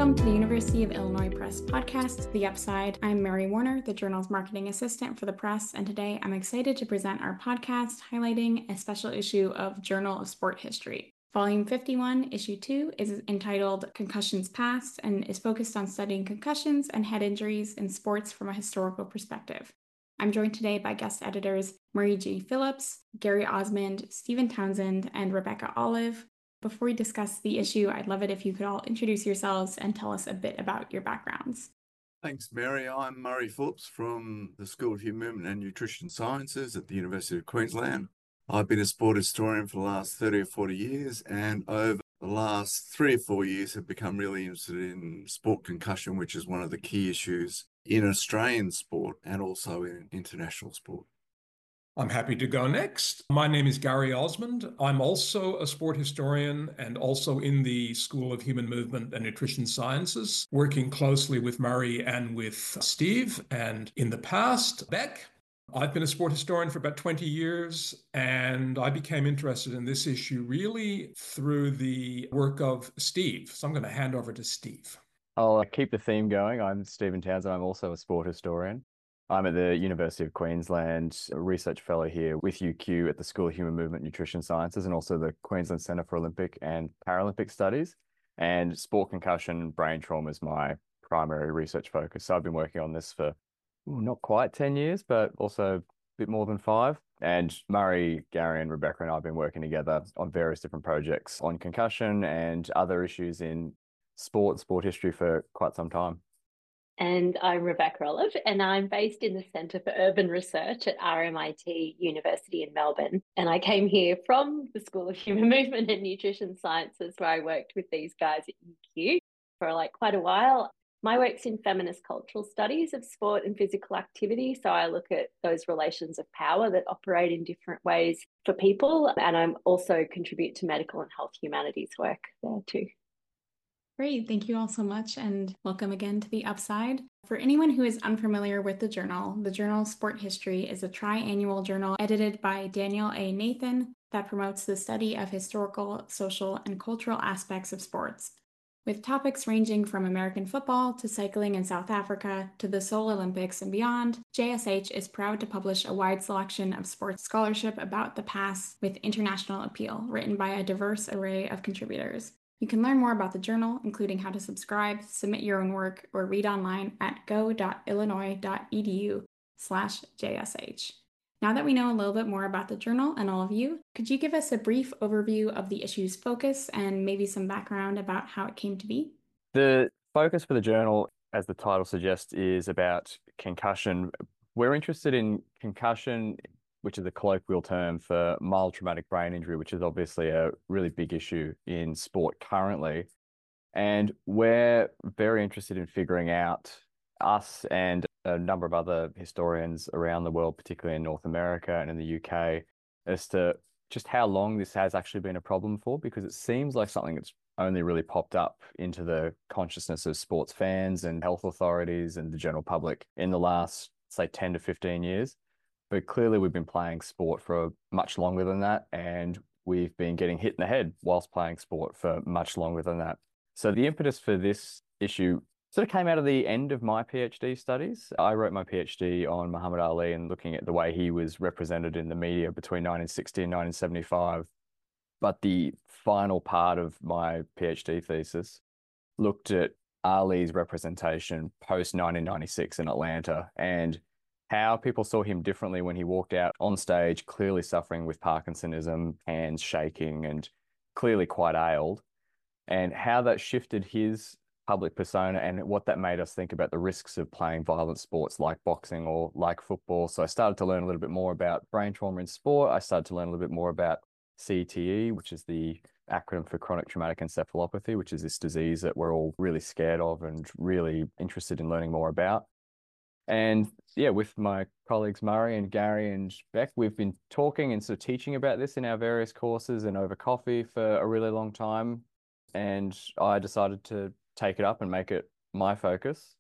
Welcome to the University of Illinois Press podcast, The Upside. I'm Mary Warner, the journal's marketing assistant for the press, and today I'm excited to present our podcast highlighting a special issue of Journal of Sport History. Volume 51, Issue 2, is entitled Concussions Past and is focused on studying concussions and head injuries in sports from a historical perspective. I'm joined today by guest editors Murray G. Phillips, Gary Osmond, Stephen Townsend, and Rebecca Olive. Before we discuss the issue, I'd love it if you could all introduce yourselves and tell us a bit about your backgrounds. Thanks, Mary. I'm Murray Phillips from the School of Human Movement and Nutrition Sciences at the University of Queensland. I've been a sport historian for the last 30 or 40 years, and over the last 3 or 4 years have become really interested in sport concussion, which is one of the key issues in Australian sport and also in international sport. I'm happy to go next. My name is Gary Osmond. I'm also a sport historian and also in the School of Human Movement and Nutrition Sciences, working closely with Murray and with Steve. And in the past, Beck. I've been a sport historian for about 20 years, and I became interested in this issue really through the work of Steve. So I'm going to hand over to Steve. I'll keep the theme going. I'm Stephen Townsend. I'm also a sport historian. I'm at the University of Queensland, a research fellow here with UQ at the School of Human Movement and Nutrition Sciences and also the Queensland Centre for Olympic and Paralympic Studies. And sport concussion brain trauma is my primary research focus. So I've been working on this for not quite 10 years, but also a bit more than 5. And Murray, Gary and Rebecca and I have been working together on various different projects on concussion and other issues in sport history for quite some time. And I'm Rebecca Olive, and I'm based in the Centre for Urban Research at RMIT University in Melbourne. And I came here from the School of Human Movement and Nutrition Sciences, where I worked with these guys at UQ for quite a while. My work's in feminist cultural studies of sport and physical activity. So I look at those relations of power that operate in different ways for people. And I'm also contribute to medical and health humanities work there too. Great. Thank you all so much, and welcome again to The Upside. For anyone who is unfamiliar with the Journal of Sport History is a tri-annual journal edited by Daniel A. Nathan that promotes the study of historical, social, and cultural aspects of sports. With topics ranging from American football to cycling in South Africa to the Seoul Olympics and beyond, JSH is proud to publish a wide selection of sports scholarship about the past with international appeal, written by a diverse array of contributors. You can learn more about the journal, including how to subscribe, submit your own work, or read online at go.illinois.edu/JSH. Now that we know a little bit more about the journal and all of you, could you give us a brief overview of the issue's focus and maybe some background about how it came to be? The focus for the journal, as the title suggests, is about concussion. We're interested in concussion, which is a colloquial term for mild traumatic brain injury, which is obviously a really big issue in sport currently. And we're very interested in figuring out, us and a number of other historians around the world, particularly in North America and in the UK, as to just how long this has actually been a problem for, because it seems like something that's only really popped up into the consciousness of sports fans and health authorities and the general public in the last, say, 10 to 15 years. But clearly we've been playing sport for much longer than that, and we've been getting hit in the head whilst playing sport for much longer than that. So the impetus for this issue sort of came out of the end of my PhD studies. I wrote my PhD on Muhammad Ali and looking at the way he was represented in the media between 1960 and 1975. But the final part of my PhD thesis looked at Ali's representation post-1996 in Atlanta and how people saw him differently when he walked out on stage, clearly suffering with Parkinsonism, hands shaking and clearly quite ailed, and how that shifted his public persona and what that made us think about the risks of playing violent sports like boxing or like football. So I started to learn a little bit more about brain trauma in sport. I started to learn a little bit more about CTE, which is the acronym for chronic traumatic encephalopathy, which is this disease that we're all really scared of and really interested in learning more about. And yeah, with my colleagues Murray and Gary and Beck, we've been talking and sort of teaching about this in our various courses and over coffee for a really long time. And I decided to take it up and make it my focus.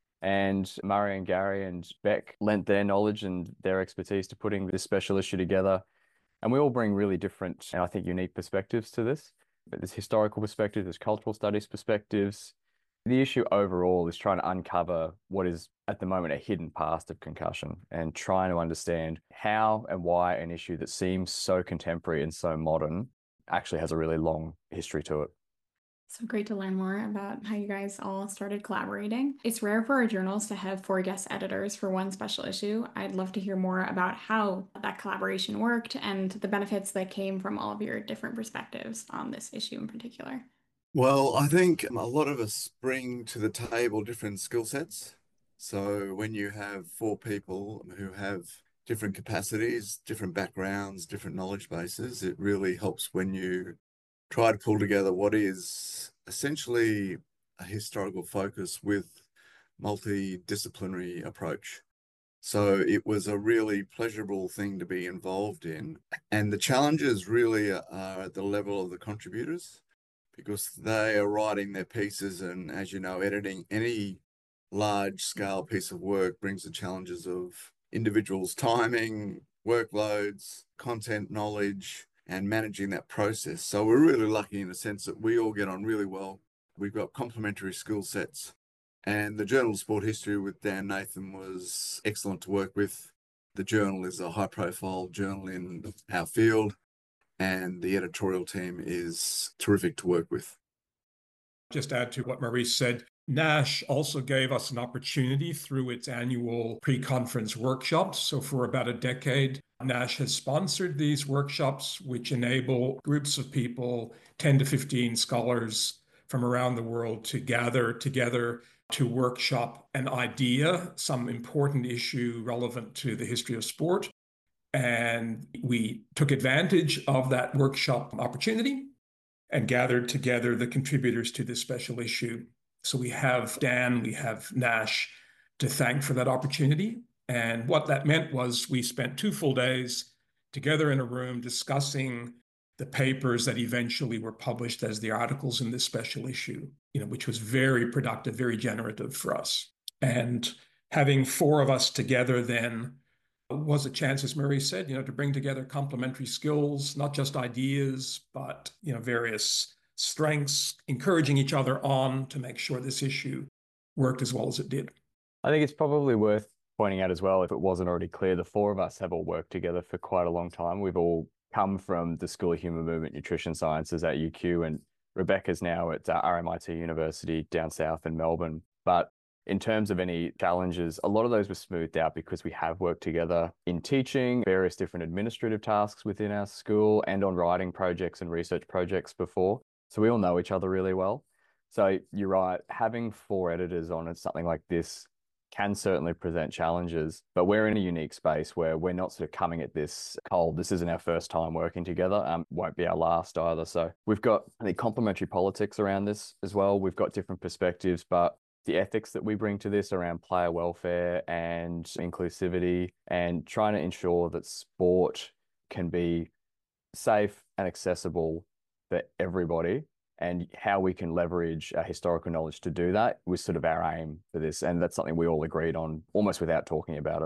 And Murray and Gary and Beck lent their knowledge and their expertise to putting this special issue together. And we all bring really different and I think unique perspectives to this. There's historical perspective, there's cultural studies perspectives, The issue overall is trying to uncover what is at the moment a hidden past of concussion and trying to understand how and why an issue that seems so contemporary and so modern actually has a really long history to it. So great to learn more about how you guys all started collaborating. It's rare for our journals to have 4 guest editors for one special issue. I'd love to hear more about how that collaboration worked and the benefits that came from all of your different perspectives on this issue in particular. Well, I think a lot of us bring to the table different skill sets. So when you have 4 people who have different capacities, different backgrounds, different knowledge bases, it really helps when you try to pull together what is essentially a historical focus with multidisciplinary approach. So it was a really pleasurable thing to be involved in. And the challenges really are at the level of the contributors because they are writing their pieces. And as you know, editing any large scale piece of work brings the challenges of individuals' timing, workloads, content knowledge, and managing that process. So we're really lucky in the sense that we all get on really well. We've got complementary skill sets. And the Journal of Sport History with Dan Nathan was excellent to work with. The journal is a high profile journal in our field, and the editorial team is terrific to work with. Just add to what Marie said, NASH also gave us an opportunity through its annual pre-conference workshops. So for about a decade, NASH has sponsored these workshops, which enable groups of people, 10 to 15 scholars from around the world, to gather together to workshop an idea, some important issue relevant to the history of sport. And we took advantage of that workshop opportunity and gathered together the contributors to this special issue. So we have Dan, we have Nash to thank for that opportunity. And what that meant was we spent 2 full days together in a room discussing the papers that eventually were published as the articles in this special issue, which was very productive, very generative for us. And having 4 of us together then was a chance, as Marie said, to bring together complementary skills, not just ideas, but, various strengths, encouraging each other on to make sure this issue worked as well as it did. I think it's probably worth pointing out as well, if it wasn't already clear, the 4 of us have all worked together for quite a long time. We've all come from the School of Human Movement Nutrition Sciences at UQ, and Rebecca's now at RMIT University down south in Melbourne. But in terms of any challenges, a lot of those were smoothed out because we have worked together in teaching, various different administrative tasks within our school, and on writing projects and research projects before. So we all know each other really well. So you're right, having 4 editors on something like this can certainly present challenges, but we're in a unique space where we're not sort of coming at this cold. This isn't our first time working together, won't be our last either. So we've got the complementary politics around this as well. We've got different perspectives, but the ethics that we bring to this around player welfare and inclusivity and trying to ensure that sport can be safe and accessible for everybody, and how we can leverage our historical knowledge to do that was sort of our aim for this. And that's something we all agreed on almost without talking about it.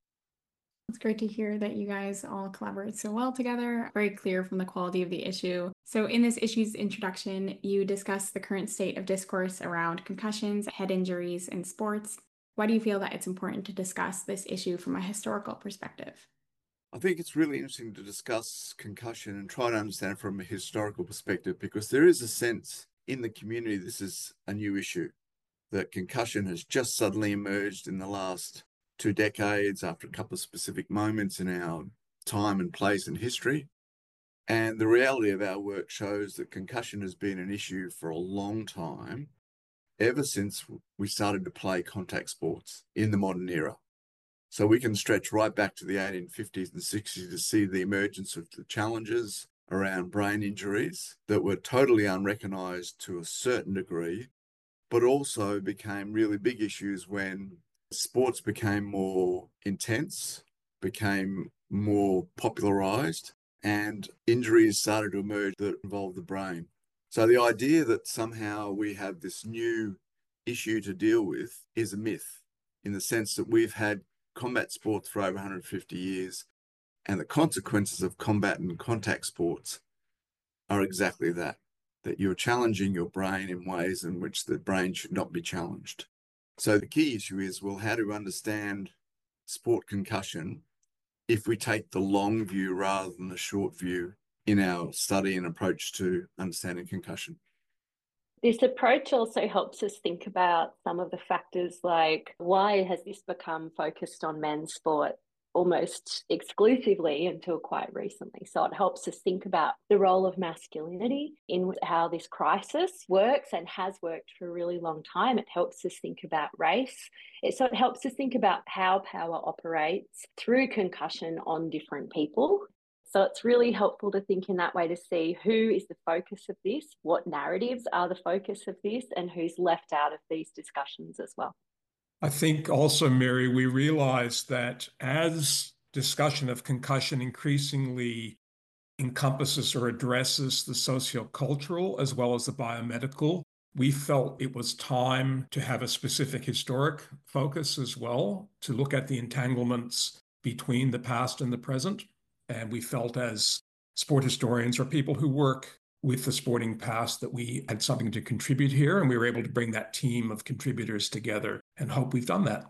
It's great to hear that you guys all collaborate so well together. Very clear from the quality of the issue. So in this issue's introduction, you discuss the current state of discourse around concussions, head injuries in sports. Why do you feel that it's important to discuss this issue from a historical perspective? I think it's really interesting to discuss concussion and try to understand it from a historical perspective, because there is a sense in the community this is a new issue, that concussion has just suddenly emerged in the last 2 decades after a couple of specific moments in our time and place in history. And the reality of our work shows that concussion has been an issue for a long time, ever since we started to play contact sports in the modern era. So we can stretch right back to the 1850s and 60s to see the emergence of the challenges around brain injuries that were totally unrecognized to a certain degree, but also became really big issues when sports became more intense, became more popularized, and injuries started to emerge that involved the brain. So the idea that somehow we have this new issue to deal with is a myth, in the sense that we've had combat sports for over 150 years, and the consequences of combat and contact sports are exactly that. that you're challenging your brain in ways in which the brain should not be challenged. So the key issue is, well, how to understand sport concussion if we take the long view rather than the short view in our study and approach to understanding concussion. This approach also helps us think about some of the factors like why has this become focused on men's sport almost exclusively until quite recently. So it helps us think about the role of masculinity in how this crisis works and has worked for a really long time. It helps us think about race. It helps us think about how power operates through concussion on different people. So it's really helpful to think in that way to see who is the focus of this, what narratives are the focus of this, and who's left out of these discussions as well. I think also, Mary, we realize that as discussion of concussion increasingly encompasses or addresses the sociocultural as well as the biomedical, we felt it was time to have a specific historic focus as well, to look at the entanglements between the past and the present. And we felt as sport historians or people who work with the sporting past that we had something to contribute here, and we were able to bring that team of contributors together, and hope we've done that.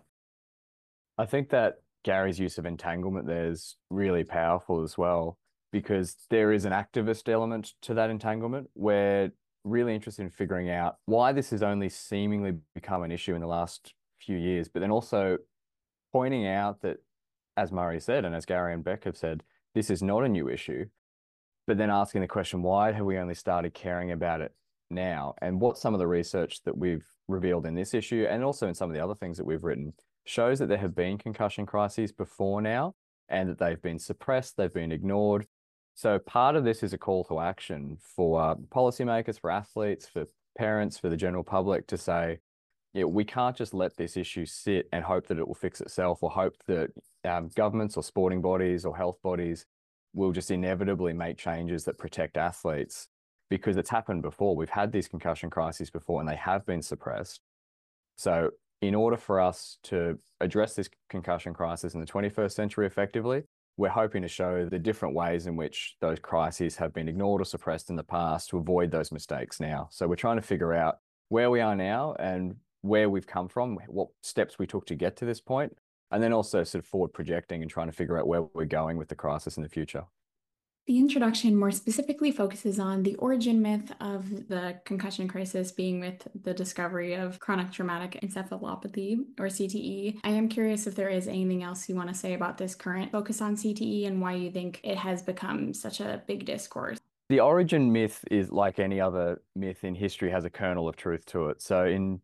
I think that Gary's use of entanglement there is really powerful as well, because there is an activist element to that entanglement. We're really interested in figuring out why this has only seemingly become an issue in the last few years, but then also pointing out that, as Murray said, and as Gary and Beck have said, this is not a new issue. But then asking the question, why have we only started caring about it now? And what some of the research that we've revealed in this issue, and also in some of the other things that we've written, shows that there have been concussion crises before now, and that they've been suppressed, they've been ignored. So part of this is a call to action for policymakers, for athletes, for parents, for the general public to say, yeah, we can't just let this issue sit and hope that it will fix itself, or hope that governments or sporting bodies or health bodies will just inevitably make changes that protect athletes, because it's happened before. We've had these concussion crises before and they have been suppressed. So in order for us to address this concussion crisis in the 21st century effectively, we're hoping to show the different ways in which those crises have been ignored or suppressed in the past to avoid those mistakes now. So we're trying to figure out where we are now and where we've come from, what steps we took to get to this point, and then also sort of forward projecting and trying to figure out where we're going with the crisis in the future. The introduction more specifically focuses on the origin myth of the concussion crisis being with the discovery of chronic traumatic encephalopathy, or CTE. I am curious if there is anything else you want to say about this current focus on CTE and why you think it has become such a big discourse. The origin myth is like any other myth in history, has a kernel of truth to it. So in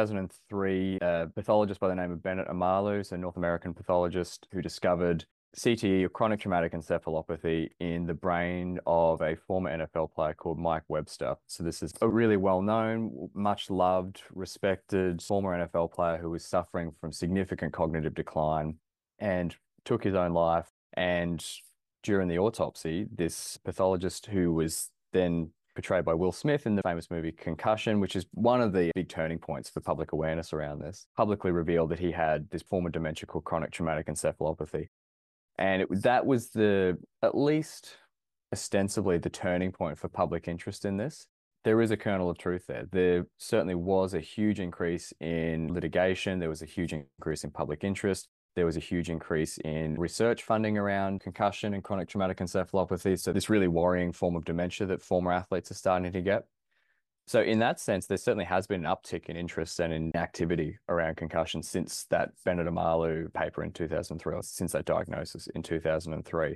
2003, a pathologist by the name of Bennett Omalu, a North American pathologist, who discovered CTE, or chronic traumatic encephalopathy, in the brain of a former NFL player called Mike Webster. So this is a really well-known, much loved, respected former NFL player who was suffering from significant cognitive decline and took his own life. And during the autopsy, this pathologist, who was then portrayed by Will Smith in the famous movie Concussion, which is one of the big turning points for public awareness around this, publicly revealed that he had this form of dementia called chronic traumatic encephalopathy. And that was at least ostensibly the turning point for public interest in this. There is a kernel of truth there. There certainly was a huge increase in litigation. There was a huge increase in public interest. There was a huge increase in research funding around concussion and chronic traumatic encephalopathy. So this really worrying form of dementia that former athletes are starting to get. So in that sense, there certainly has been an uptick in interest and in activity around concussion since that Bennett Omalu paper in 2003, or since that diagnosis in 2003.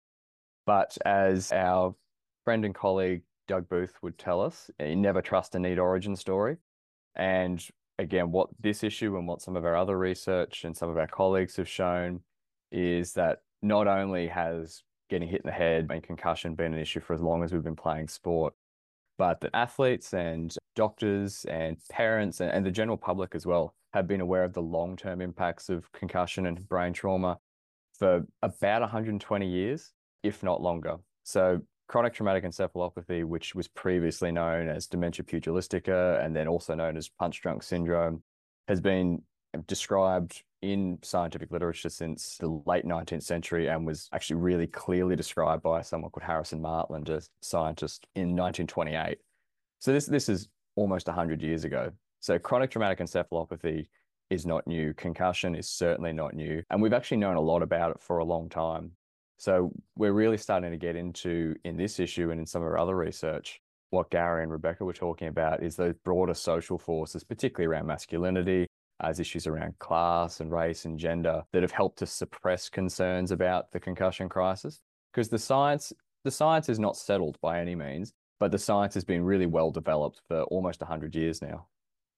But as our friend and colleague Doug Booth would tell us, you never trust a neat origin story. And again, what this issue and what some of our other research and some of our colleagues have shown is that not only has getting hit in the head and concussion been an issue for as long as we've been playing sport, but that athletes and doctors and parents and the general public as well have been aware of the long-term impacts of concussion and brain trauma for about 120 years, if not longer. So chronic traumatic encephalopathy, which was previously known as dementia pugilistica and then also known as punch-drunk syndrome, has been described in scientific literature since the late 19th century and was actually really clearly described by someone called Harrison Martland, a scientist, in 1928. So this is almost 100 years ago. So chronic traumatic encephalopathy is not new. Concussion is certainly not new. And we've actually known a lot about it for a long time. So we're really starting to get into, in this issue and in some of our other research, what Gary and Rebecca were talking about is those broader social forces, particularly around masculinity, as issues around class and race and gender, that have helped to suppress concerns about the concussion crisis. Because the science is not settled by any means, but the science has been really well developed for almost 100 years now.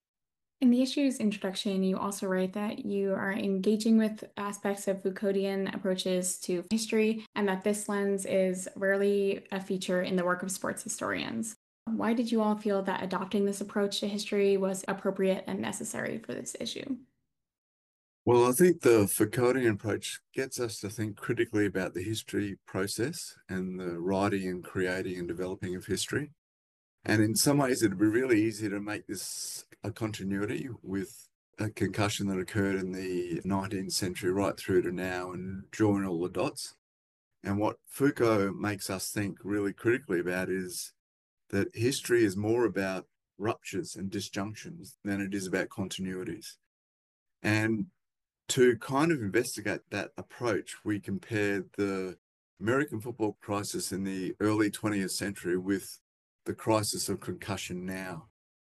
In the issue's introduction, you also write that you are engaging with aspects of Foucauldian approaches to history, and that this lens is rarely a feature in the work of sports historians. Why did you all feel that adopting this approach to history was appropriate and necessary for this issue? Well, I think the Foucauldian approach gets us to think critically about the history process and the writing and creating and developing of history. And in some ways, it'd be really easy to make this a continuity with a concussion that occurred in the 19th century right through to now and join all the dots. And what Foucault makes us think really critically about is that history is more about ruptures and disjunctions than it is about continuities. And to kind of investigate that approach, we compared the American football crisis in the early 20th century with the crisis of concussion now.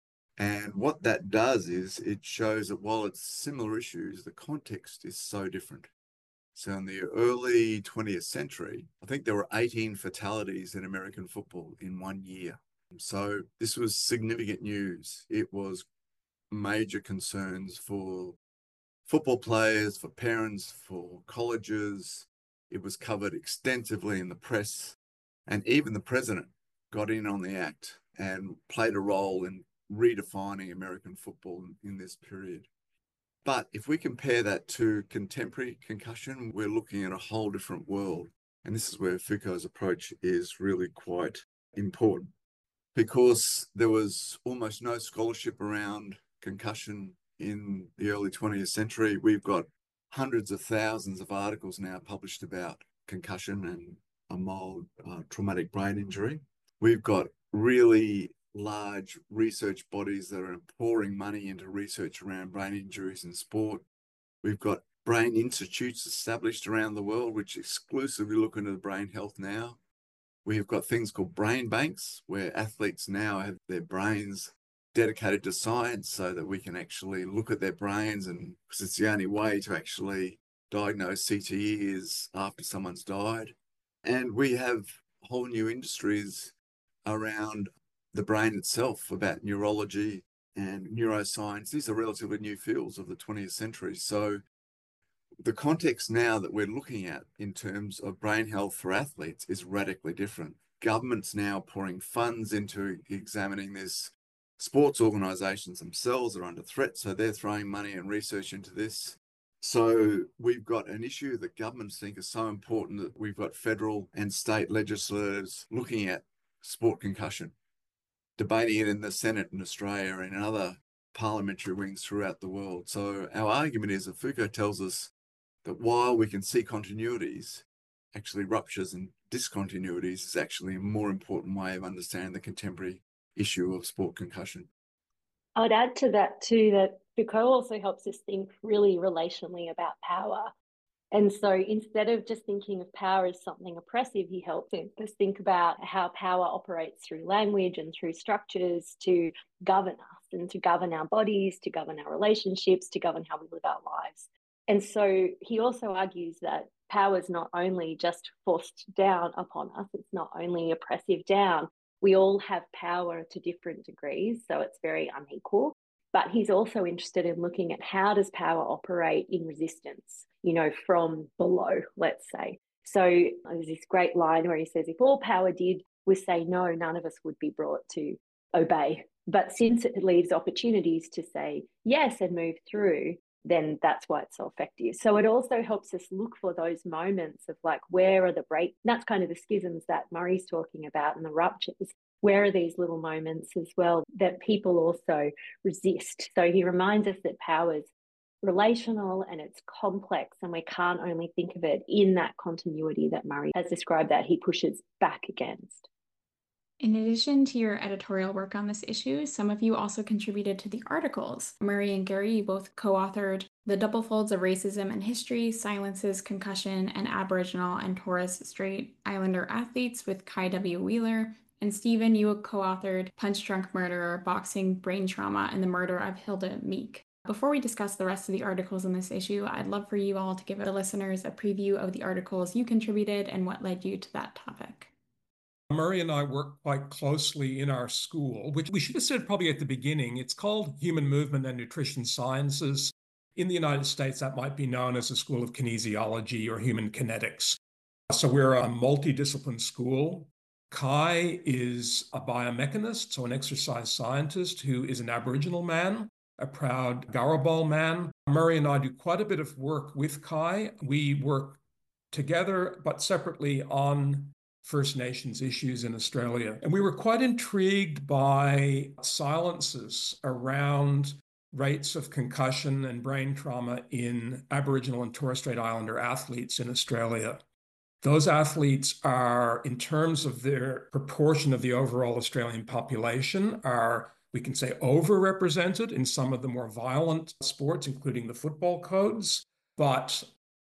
And what that does is it shows that while it's similar issues, the context is so different. So in the early 20th century, I think there were 18 fatalities in American football in 1 year. So this was significant news. It was major concerns for football players, for parents, for colleges. It was covered extensively in the press, and even the president got in on the act and played a role in redefining American football in this period. But if we compare that to contemporary concussion, we're looking at a whole different world. And this is where Foucault's approach is really quite important, because there was almost no scholarship around concussion in the early 20th century. We've got hundreds of thousands of articles now published about concussion and a mild traumatic brain injury. We've got really large research bodies that are pouring money into research around brain injuries in sport. We've got brain institutes established around the world which exclusively look into the brain health now. We've got things called brain banks where athletes now have their brains dedicated to science so that we can actually look at their brains, and because it's the only way to actually diagnose CTE is after someone's died. And we have whole new industries around the brain itself, about neurology and neuroscience. These are relatively new fields of the 20th century. So the context now that we're looking at in terms of brain health for athletes is radically different. Governments now pouring funds into examining this. Sports organisations themselves are under threat, so they're throwing money and research into this. So we've got an issue that governments think is so important that we've got federal and state legislators looking at sport concussion, debating it in the Senate in Australia and in other parliamentary wings throughout the world. So our argument is that Foucault tells us that while we can see continuities, actually ruptures and discontinuities is actually a more important way of understanding the contemporary issue of sport concussion. I would add to that too, that Foucault also helps us think really relationally about power. And so instead of just thinking of power as something oppressive, he helps us think about how power operates through language and through structures to govern us and to govern our bodies, to govern our relationships, to govern how we live our lives. And so he also argues that power is not only just forced down upon us, it's not only oppressive down. We all have power to different degrees, so it's very unequal. But he's also interested in looking at how does power operate in resistance, from below, let's say. So there's this great line where he says, if all power did was say no, none of us would be brought to obey. But since it leaves opportunities to say yes and move through, then that's why it's so effective. So it also helps us look for those moments of where are the breaks? That's kind of the schisms that Murray's talking about and the ruptures. Where are these little moments as well that people also resist? So he reminds us that power is relational and it's complex, and we can't only think of it in that continuity that Murray has described that he pushes back against. In addition to your editorial work on this issue, some of you also contributed to the articles. Murray and Gary both co-authored The Double Folds of Racism and History, Silences, Concussion, and Aboriginal and Torres Strait Islander Athletes with Kai W. Wheeler. And Stephen, you co-authored Punch Drunk Murderer, Boxing, Brain Trauma, and the Murder of Hilda Meek. Before we discuss the rest of the articles in this issue, I'd love for you all to give the listeners a preview of the articles you contributed and what led you to that topic. Murray and I work quite closely in our school, which we should have said probably at the beginning. It's called Human Movement and Nutrition Sciences. In the United States, that might be known as a School of Kinesiology or Human Kinetics. So we're a multidiscipline school. Kai is a biomechanist, so an exercise scientist who is an Aboriginal man, a proud Garrawal man. Murray and I do quite a bit of work with Kai. We work together but separately on First Nations issues in Australia. And we were quite intrigued by silences around rates of concussion and brain trauma in Aboriginal and Torres Strait Islander athletes in Australia. Those athletes are, in terms of their proportion of the overall Australian population, are, we can say, overrepresented in some of the more violent sports, including the football codes. But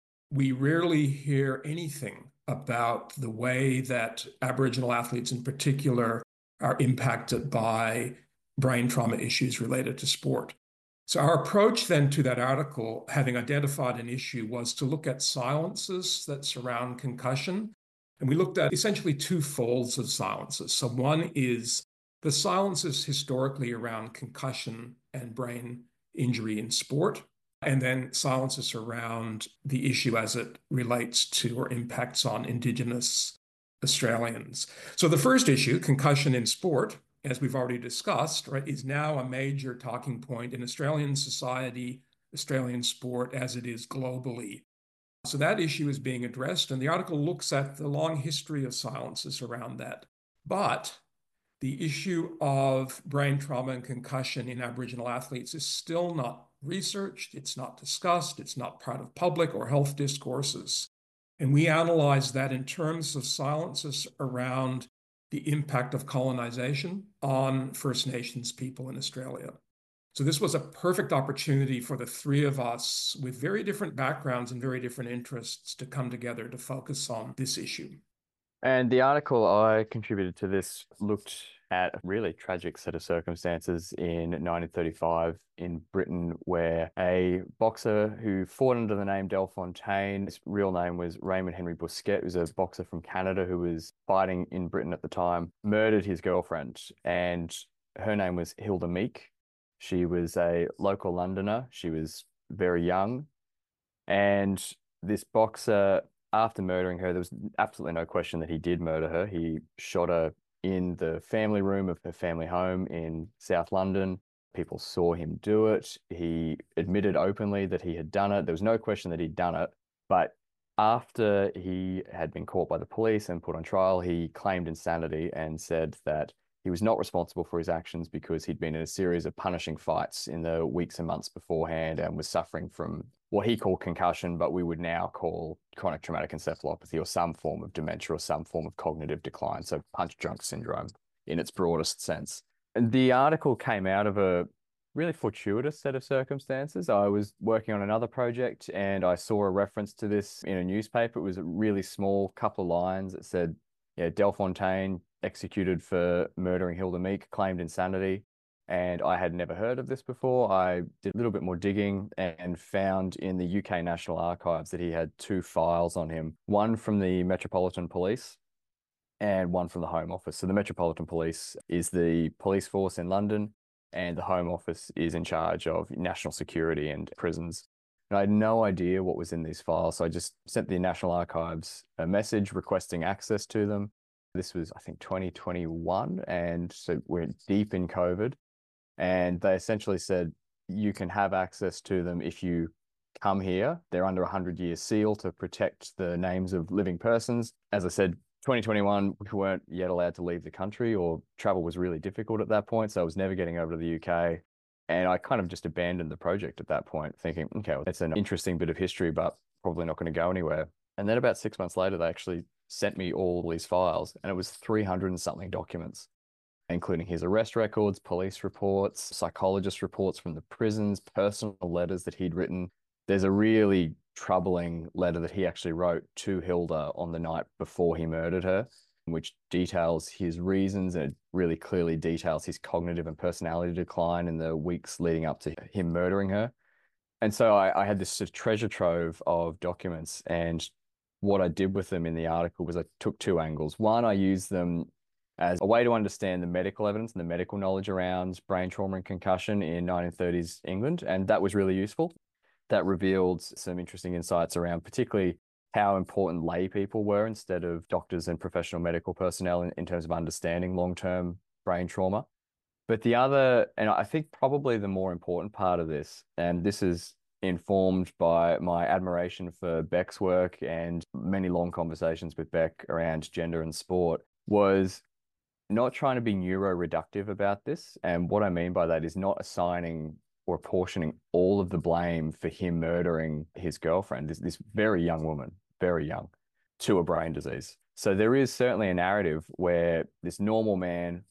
we rarely hear anything about the way that Aboriginal athletes in particular are impacted by brain trauma issues related to sport. So our approach then to that article, having identified an issue, was to look at silences that surround concussion. And we looked at essentially two folds of silences. So one is the silences historically around concussion and brain injury in sport, and then silences around the issue as it relates to or impacts on Indigenous Australians. So the first issue, concussion in sport, as we've already discussed, right, is now a major talking point in Australian society, Australian sport, as it is globally. So that issue is being addressed, and the article looks at the long history of silences around that. But the issue of brain trauma and concussion in Aboriginal athletes is still not researched, it's not discussed, it's not part of public or health discourses. And we analyze that in terms of silences around the impact of colonization on First Nations people in Australia. So this was a perfect opportunity for the three of us with very different backgrounds and very different interests to come together to focus on this issue. And the article I contributed to this looked at a really tragic set of circumstances in 1935 in Britain, where a boxer who fought under the name Del Fontaine, his real name was Raymond Henry Bousquet, who was a boxer from Canada who was fighting in Britain at the time, murdered his girlfriend, and her name was Hilda Meek. She was a local Londoner. She was very young, and this boxer, after murdering her, there was absolutely no question that he did murder her. He shot her in the family room of her family home in South London. People saw him do it. He admitted openly that he had done it. There was no question that he'd done it. But after he had been caught by the police and put on trial, he claimed insanity and said that he was not responsible for his actions because he'd been in a series of punishing fights in the weeks and months beforehand and was suffering from what he called concussion, but we would now call chronic traumatic encephalopathy, or some form of dementia or some form of cognitive decline. So punch drunk syndrome in its broadest sense. And the article came out of a really fortuitous set of circumstances. I was working on another project and I saw a reference to this in a newspaper. It was a really small couple of lines. It said, Del Fontaine executed for murdering Hilda Meek, claimed insanity. And I had never heard of this before. I did a little bit more digging and found in the UK National Archives that he had two files on him, one from the Metropolitan Police and one from the Home Office. So the Metropolitan Police is the police force in London, and the Home Office is in charge of national security and prisons. And I had no idea what was in these files, so I just sent the National Archives a message requesting access to them. This was, I think, 2021, and so we're deep in COVID. And they essentially said, you can have access to them if you come here. They're under a 100-year seal to protect the names of living persons. As I said, 2021, we weren't yet allowed to leave the country, or travel was really difficult at that point. So I was never getting over to the UK. And I kind of just abandoned the project at that point, thinking, okay, well, it's an interesting bit of history, but probably not going to go anywhere. And then about 6 months later, they actually sent me all these files, and it was 300 and something documents, including his arrest records, police reports, psychologist reports from the prisons, personal letters that he'd written. There's a really troubling letter that he actually wrote to Hilda on the night before he murdered her, which details his reasons and really clearly details his cognitive and personality decline in the weeks leading up to him murdering her. And so I had this sort of treasure trove of documents, and what I did with them in the article was I took two angles. One, I used them as a way to understand the medical evidence and the medical knowledge around brain trauma and concussion in 1930s England, and that was really useful. That revealed some interesting insights around particularly how important lay people were instead of doctors and professional medical personnel in terms of understanding long-term brain trauma. But the other, and I think probably the more important part of this, and this is informed by my admiration for Beck's work and many long conversations with Beck around gender and sport, was not trying to be neuro-reductive about this. And what I mean by that is not assigning or apportioning all of the blame for him murdering his girlfriend, this very young woman, very young, to a brain disease. So there is certainly a narrative where this normal man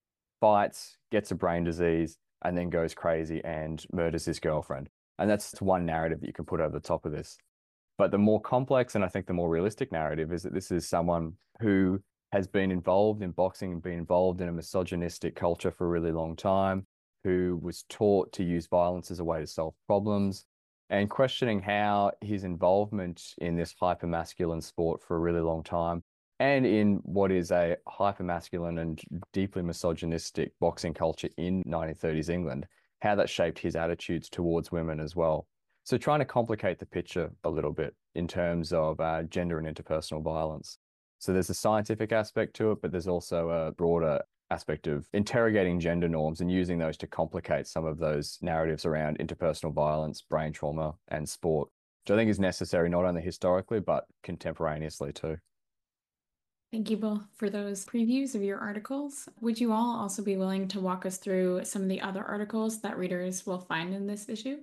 fights, gets a brain disease, and then goes crazy and murders his girlfriend. And that's one narrative that you can put over the top of this. But the more complex, and I think the more realistic narrative, is that this is someone who has been involved in boxing and been involved in a misogynistic culture for a really long time, who was taught to use violence as a way to solve problems, and questioning how his involvement in this hypermasculine sport for a really long time, and in what is a hypermasculine and deeply misogynistic boxing culture in 1930s England, how that shaped his attitudes towards women as well. So trying to complicate the picture a little bit in terms of gender and interpersonal violence. So there's a scientific aspect to it, but there's also a broader aspect of interrogating gender norms and using those to complicate some of those narratives around interpersonal violence, brain trauma, and sport, which I think is necessary not only historically, but contemporaneously too. Thank you both for those previews of your articles. Would you all also be willing to walk us through some of the other articles that readers will find in this issue?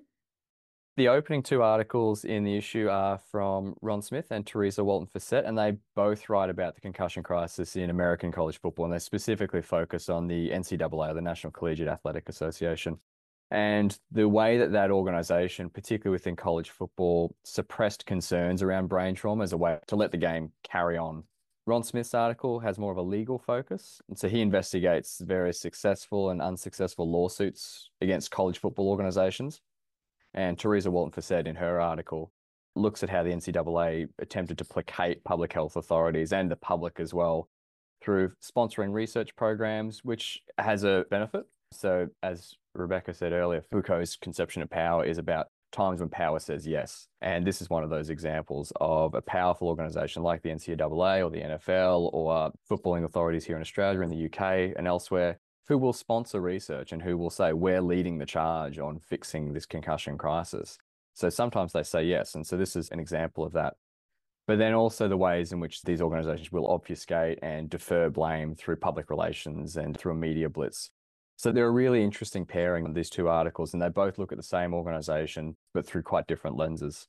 The opening two articles in the issue are from Ron Smith and Teresa Walton-Facette, and they both write about the concussion crisis in American college football, and they specifically focus on the NCAA, the National Collegiate Athletic Association, and the way that that organization, particularly within college football, suppressed concerns around brain trauma as a way to let the game carry on. Ron Smith's article has more of a legal focus, and so he investigates various successful and unsuccessful lawsuits against college football organizations. And Teresa Walton-Facette, in her article, looks at how the NCAA attempted to placate public health authorities and the public as well through sponsoring research programs, which has a benefit. So as Rebecca said earlier, Foucault's conception of power is about times when power says yes. And this is one of those examples of a powerful organization like the NCAA or the NFL or footballing authorities here in Australia, in the UK and elsewhere, who will sponsor research and who will say, we're leading the charge on fixing this concussion crisis. So sometimes they say yes. And so this is an example of that. But then also the ways in which these organizations will obfuscate and defer blame through public relations and through a media blitz. So they're a really interesting pairing of these two articles, and they both look at the same organization, but through quite different lenses.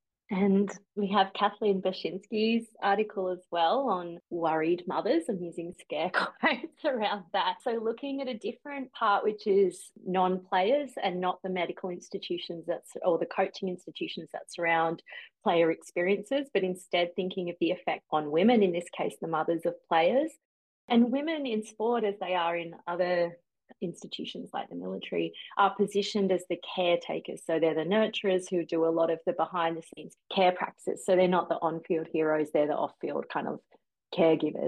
And we have Kathleen Bashinsky's article as well on worried mothers. I'm using scare quotes around that. So looking at a different part, which is non-players and not the medical institutions or the coaching institutions that surround player experiences, but instead thinking of the effect on women, in this case, the mothers of players. And women in sport, as they are in other institutions like the military, are positioned as the caretakers. So they're the nurturers who do a lot of the behind the scenes care practices. So they're not the on-field heroes, they're the off-field kind of caregivers.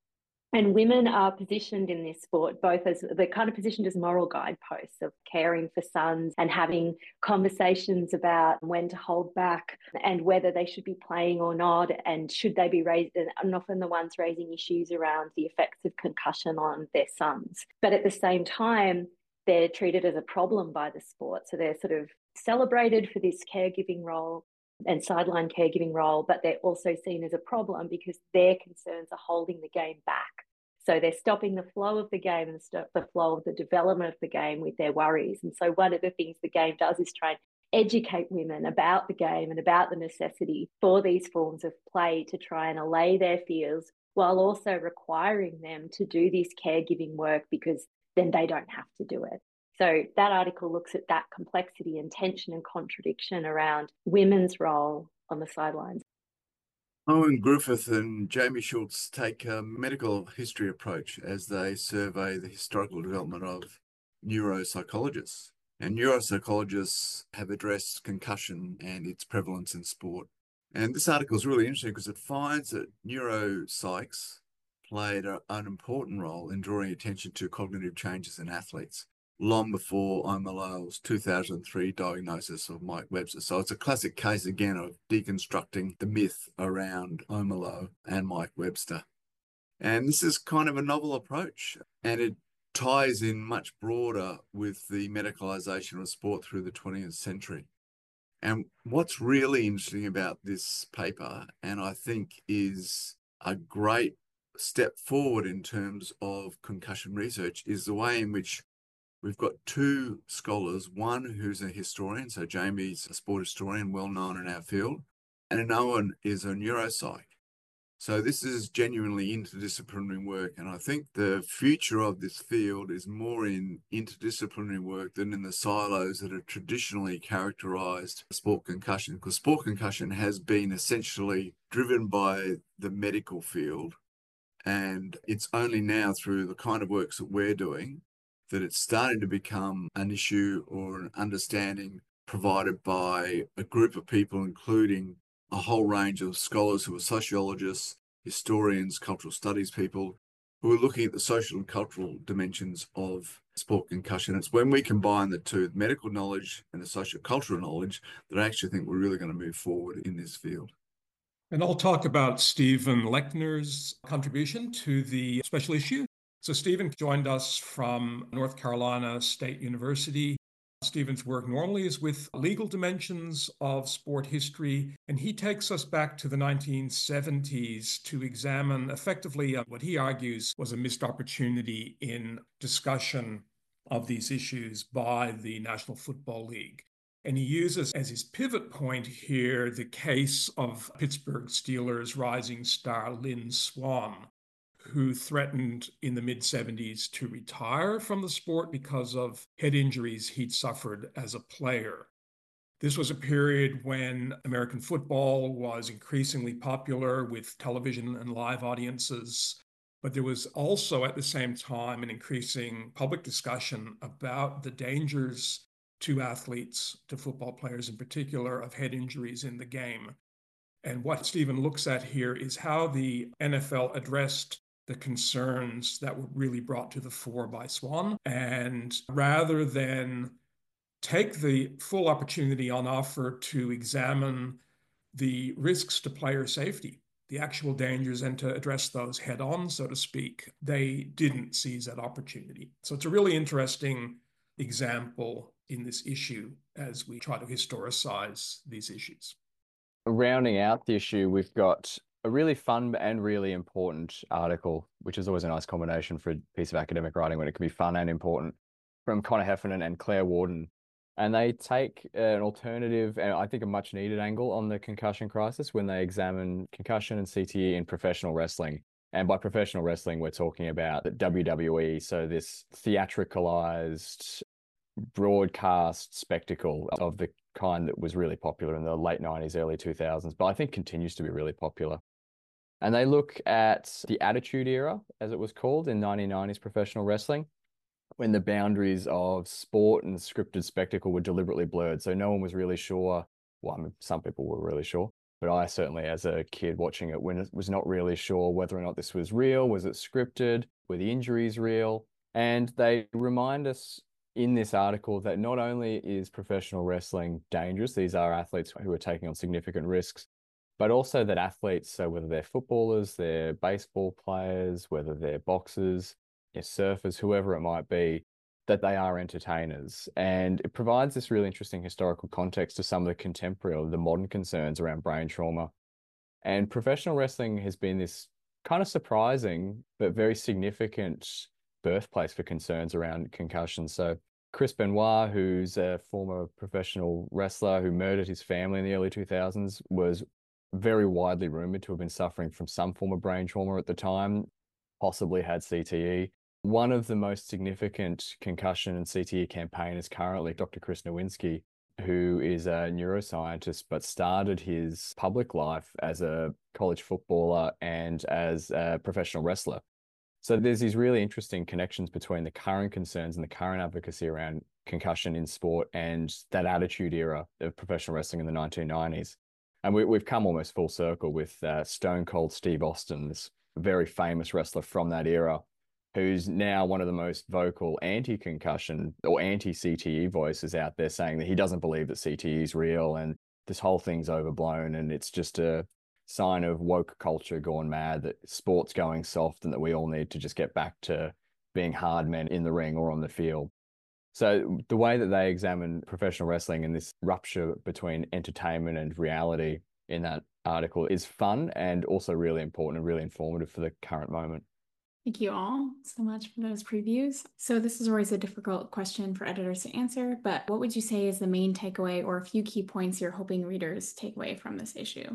And women are positioned in this sport both as they're kind of positioned as moral guideposts of caring for sons and having conversations about when to hold back and whether they should be playing or not, and should they be raised, and often the ones raising issues around the effects of concussion on their sons. But at the same time, they're treated as a problem by the sport. So they're sort of celebrated for this caregiving role and sideline caregiving role, but they're also seen as a problem because their concerns are holding the game back. So they're stopping the flow of the game and the flow of the development of the game with their worries. And so one of the things the game does is try and educate women about the game and about the necessity for these forms of play to try and allay their fears, while also requiring them to do this caregiving work because then they don't have to do it. So that article looks at that complexity and tension and contradiction around women's role on the sidelines. Owen Griffith and Jamie Schultz take a medical history approach as they survey the historical development of neuropsychologists. And neuropsychologists have addressed concussion and its prevalence in sport. And this article is really interesting because it finds that neuropsychs played an important role in drawing attention to cognitive changes in athletes long before Omerlo's 2003 diagnosis of Mike Webster. So it's a classic case again of deconstructing the myth around Omerlo and Mike Webster. And this is kind of a novel approach, and it ties in much broader with the medicalisation of sport through the 20th century. And what's really interesting about this paper, and I think is a great step forward in terms of concussion research, is the way in which we've got two scholars, one who's a historian, so Jamie's a sport historian, well known in our field, and Owen is a neuropsych. So this is genuinely interdisciplinary work, and I think the future of this field is more in interdisciplinary work than in the silos that have traditionally characterized sport concussion, because sport concussion has been essentially driven by the medical field, and it's only now through the kind of works that we're doing that it's starting to become an issue or an understanding provided by a group of people, including a whole range of scholars who are sociologists, historians, cultural studies people, who are looking at the social and cultural dimensions of sport concussion. It's when we combine the two, the medical knowledge and the social cultural knowledge, that I actually think we're really going to move forward in this field. And I'll talk about Stephen Lechner's contribution to the special issue. So Stephen joined us from North Carolina State University. Stephen's work normally is with legal dimensions of sport history, and he takes us back to the 1970s to examine effectively what he argues was a missed opportunity in discussion of these issues by the National Football League. And he uses as his pivot point here the case of Pittsburgh Steelers rising star Lynn Swann, who threatened in the mid-70s to retire from the sport because of head injuries he'd suffered as a player. This was a period when American football was increasingly popular with television and live audiences, but there was also at the same time an increasing public discussion about the dangers to athletes, to football players in particular, of head injuries in the game. And what Stephen looks at here is how the NFL addressed the concerns that were really brought to the fore by Swann. And rather than take the full opportunity on offer to examine the risks to player safety, the actual dangers, and to address those head on, so to speak, they didn't seize that opportunity. So it's a really interesting example in this issue as we try to historicize these issues. Rounding out the issue, we've got a really fun and really important article, which is always a nice combination for a piece of academic writing when it can be fun and important, from Connor Heffernan and Claire Warden. And they take an alternative and I think a much needed angle on the concussion crisis when they examine concussion and CTE in professional wrestling. And by professional wrestling, we're talking about the WWE, so this theatricalized broadcast spectacle of the kind that was really popular in the late 90s, early 2000s, but I think continues to be really popular. And they look at the Attitude Era, as it was called in 1990s professional wrestling, when the boundaries of sport and scripted spectacle were deliberately blurred. So no one was really sure. Well, I mean, some people were really sure, but I certainly, as a kid watching it, was not really sure whether or not this was real. Was it scripted? Were the injuries real? And they remind us in this article that not only is professional wrestling dangerous, these are athletes who are taking on significant risks, but also that athletes, so whether they're footballers, they're baseball players, whether they're boxers, surfers, whoever it might be, that they are entertainers. And it provides this really interesting historical context to some of the contemporary or the modern concerns around brain trauma. And professional wrestling has been this kind of surprising but very significant birthplace for concerns around concussion. So Chris Benoit, who's a former professional wrestler who murdered his family in the early 2000s, was very widely rumored to have been suffering from some form of brain trauma at the time, possibly had CTE. One of the most significant concussion and CTE campaigners currently, Dr. Chris Nowinski, who is a neuroscientist, but started his public life as a college footballer and as a professional wrestler. So there's these really interesting connections between the current concerns and the current advocacy around concussion in sport and that attitude era of professional wrestling in the 1990s. And we've come almost full circle with Stone Cold Steve Austin, this very famous wrestler from that era, who's now one of the most vocal anti-concussion or anti-CTE voices out there, saying that he doesn't believe that CTE is real and this whole thing's overblown and it's just a sign of woke culture gone mad, that sport's going soft and that we all need to just get back to being hard men in the ring or on the field. So the way that they examine professional wrestling and this rupture between entertainment and reality in that article is fun and also really important and really informative for the current moment. Thank you all so much for those previews. So this is always a difficult question for editors to answer, but what would you say is the main takeaway or a few key points you're hoping readers take away from this issue?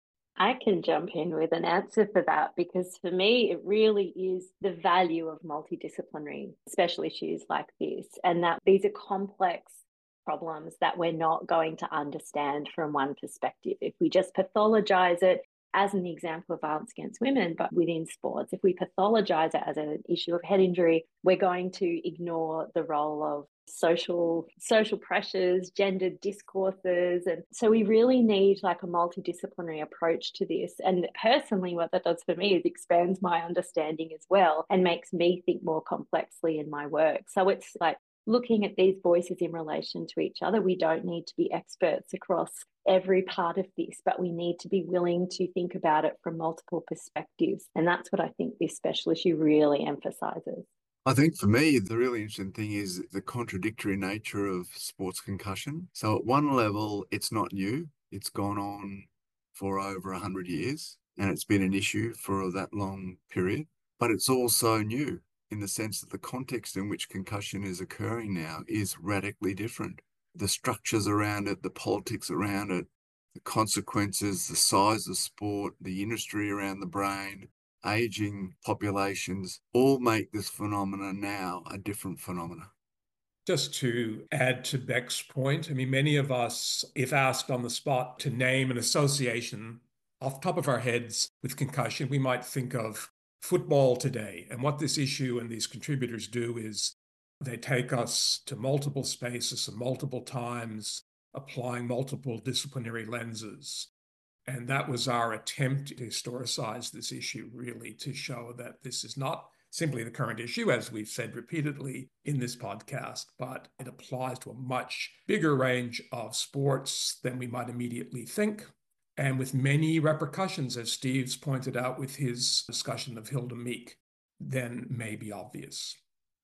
I can jump in with an answer for that, because for me, it really is the value of multidisciplinary special issues like this, and that these are complex problems that we're not going to understand from one perspective. If we just pathologize it, as an example of violence against women, but within sports, if we pathologize it as an issue of head injury, we're going to ignore the role of social pressures, gendered discourses. And so we really need like a multidisciplinary approach to this. And personally, what that does for me is expands my understanding as well and makes me think more complexly in my work. So it's like looking at these voices in relation to each other. We don't need to be experts across every part of this, but we need to be willing to think about it from multiple perspectives. And that's what I think this special issue really emphasizes. I think for me, the really interesting thing is the contradictory nature of sports concussion. So at one level, it's not new. It's gone on for over 100 years, and it's been an issue for that long period. But it's also new in the sense that the context in which concussion is occurring now is radically different. The structures around it, the politics around it, the consequences, the size of sport, the industry around the brain, aging populations, all make this phenomenon now a different phenomenon. Just to add to Beck's point, I mean, many of us, if asked on the spot to name an association off the top of our heads with concussion, we might think of football today. And what this issue and these contributors do is they take us to multiple spaces and multiple times, applying multiple disciplinary lenses. And that was our attempt to historicize this issue, really, to show that this is not simply the current issue, as we've said repeatedly in this podcast, but it applies to a much bigger range of sports than we might immediately think, and with many repercussions, as Steve's pointed out with his discussion of Hilda Meek, than may be obvious.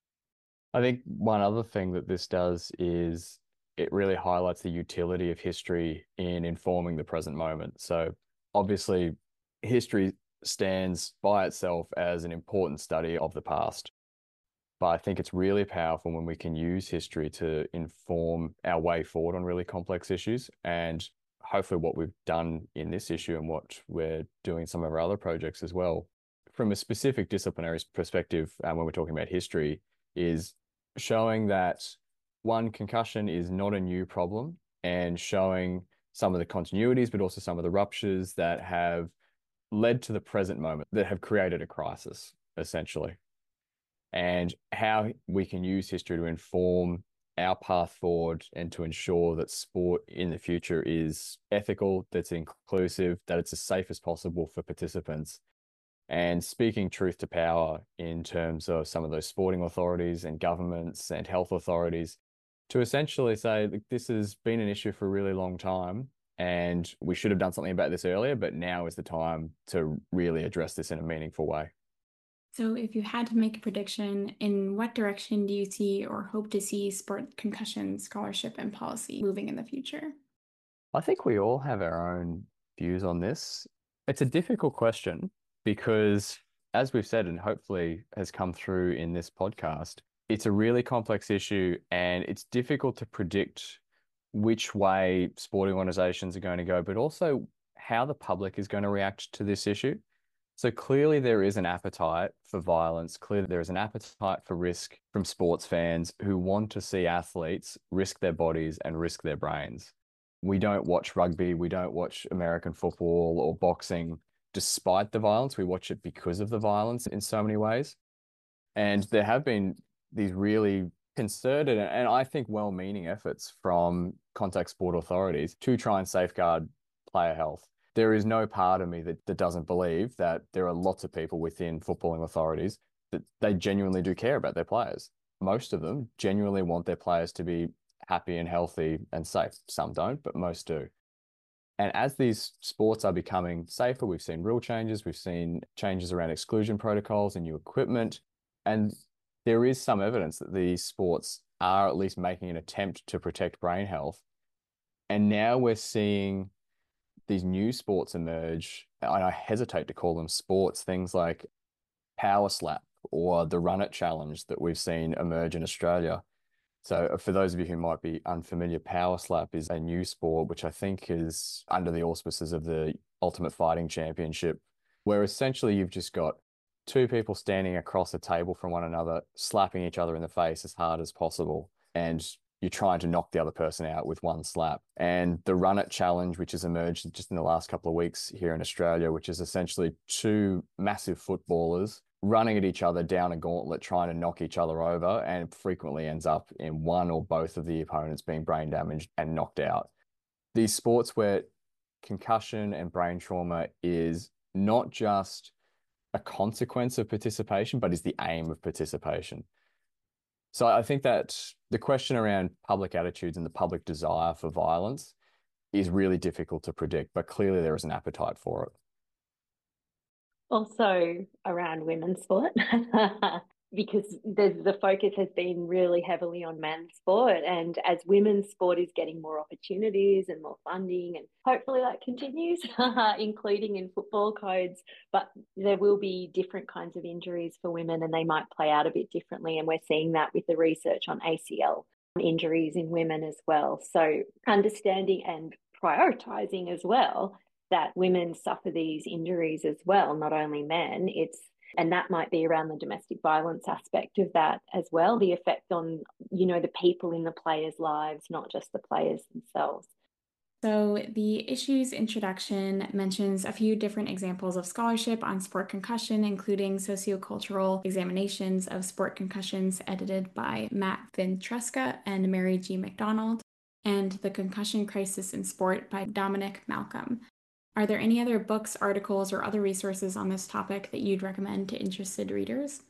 I think one other thing that this does is it really highlights the utility of history in informing the present moment. So obviously, history stands by itself as an important study of the past. But I think it's really powerful when we can use history to inform our way forward on really complex issues. And hopefully what we've done in this issue and what we're doing in some of our other projects as well, from a specific disciplinary perspective, when we're talking about history, is showing that one, concussion is not a new problem, and showing some of the continuities, but also some of the ruptures that have led to the present moment, that have created a crisis, essentially, and how we can use history to inform our path forward and to ensure that sport in the future is ethical, that's inclusive, that it's as safe as possible for participants, and speaking truth to power in terms of some of those sporting authorities and governments and health authorities to essentially say that this has been an issue for a really long time and we should have done something about this earlier, but now is the time to really address this in a meaningful way. So if you had to make a prediction, in what direction do you see or hope to see sport concussion scholarship and policy moving in the future? I think we all have our own views on this. It's a difficult question because, as we've said, and hopefully has come through in this podcast, It's a really complex issue, and it's difficult to predict which way sporting organizations are going to go, but also how the public is going to react to this issue. So clearly there is an appetite for violence. Clearly there is an appetite for risk from sports fans who want to see athletes risk their bodies and risk their brains. We don't watch rugby, we don't watch American football or boxing despite the violence. We watch it because of the violence in so many ways. And there have been these really concerted and I think well-meaning efforts from contact sport authorities to try and safeguard player health. There is no part of me that doesn't believe that there are lots of people within footballing authorities that they genuinely do care about their players. Most of them genuinely want their players to be happy and healthy and safe. Some don't, but most do. And as these sports are becoming safer, we've seen rule changes, we've seen changes around exclusion protocols and new equipment. And there is some evidence that these sports are at least making an attempt to protect brain health. And now we're seeing these new sports emerge, and I hesitate to call them sports, things like Power Slap or the Run It Challenge that we've seen emerge in Australia. So for those of you who might be unfamiliar, Power Slap is a new sport, which I think is under the auspices of the Ultimate Fighting Championship, where essentially you've just got two people standing across a table from one another, slapping each other in the face as hard as possible. And you're trying to knock the other person out with one slap. And the Run It Challenge, which has emerged just in the last couple of weeks here in Australia, which is essentially two massive footballers running at each other down a gauntlet, trying to knock each other over, and frequently ends up in one or both of the opponents being brain damaged and knocked out. These sports where concussion and brain trauma is not just a consequence of participation, but is the aim of participation. So I think that the question around public attitudes and the public desire for violence is really difficult to predict, but clearly there is an appetite for it. Also around women's sport, because the focus has been really heavily on men's sport. And as women's sport is getting more opportunities and more funding, and hopefully that continues, including in football codes, but there will be different kinds of injuries for women and they might play out a bit differently. And we're seeing that with the research on ACL injuries in women as well. So understanding and prioritizing as well that women suffer these injuries as well, not only men. And that might be around the domestic violence aspect of that as well, the effect on, the people in the players' lives, not just the players themselves. So the issue's introduction mentions a few different examples of scholarship on sport concussion, including sociocultural examinations of sport concussions edited by Matt Ventresca and Mary G. McDonald, and The Concussion Crisis in Sport by Dominic Malcolm. Are there any other books, articles, or other resources on this topic that you'd recommend to interested readers?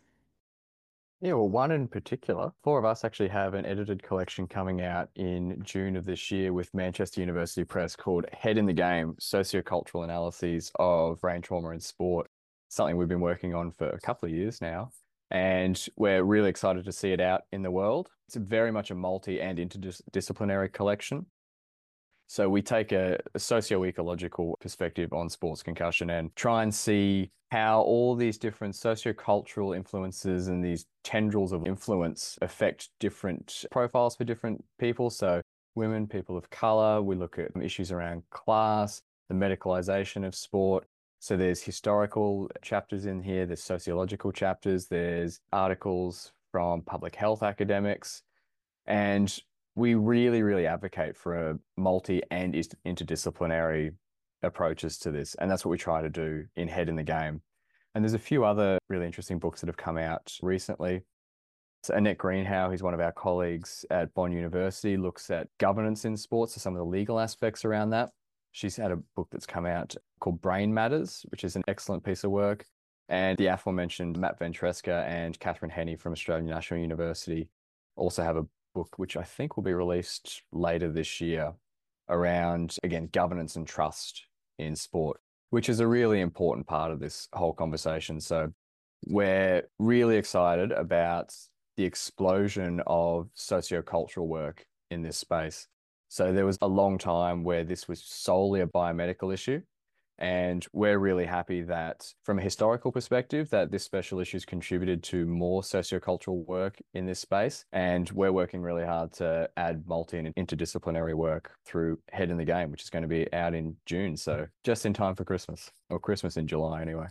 Yeah, well, one in particular, four of us actually have an edited collection coming out in June of this year with Manchester University Press called Head in the Game, Sociocultural Analyses of Brain Trauma in Sport, something we've been working on for a couple of years now. And we're really excited to see it out in the world. It's very much a multi- and interdisciplinary collection. So we take a socio-ecological perspective on sports concussion and try and see how all these different socio-cultural influences and these tendrils of influence affect different profiles for different people. So women, people of color, we look at issues around class, the medicalization of sport. So there's historical chapters in here, there's sociological chapters, there's articles from public health academics, and we really, really advocate for a multi and interdisciplinary approaches to this. And that's what we try to do in Head in the Game. And there's a few other really interesting books that have come out recently. So Annette Greenhow, who's one of our colleagues at Bond University, looks at governance in sports, so some of the legal aspects around that. She's had a book that's come out called Brain Matters, which is an excellent piece of work. And the aforementioned Matt Ventresca and Catherine Henney from Australian National University also have a book, which I think will be released later this year, around, again, governance and trust in sport, which is a really important part of this whole conversation. So we're really excited about the explosion of sociocultural work in this space. So there was a long time where this was solely a biomedical issue. And we're really happy that from a historical perspective, that this special issue has contributed to more sociocultural work in this space. And we're working really hard to add multi and interdisciplinary work through Head in the Game, which is going to be out in June. So just in time for Christmas, or Christmas in July anyway.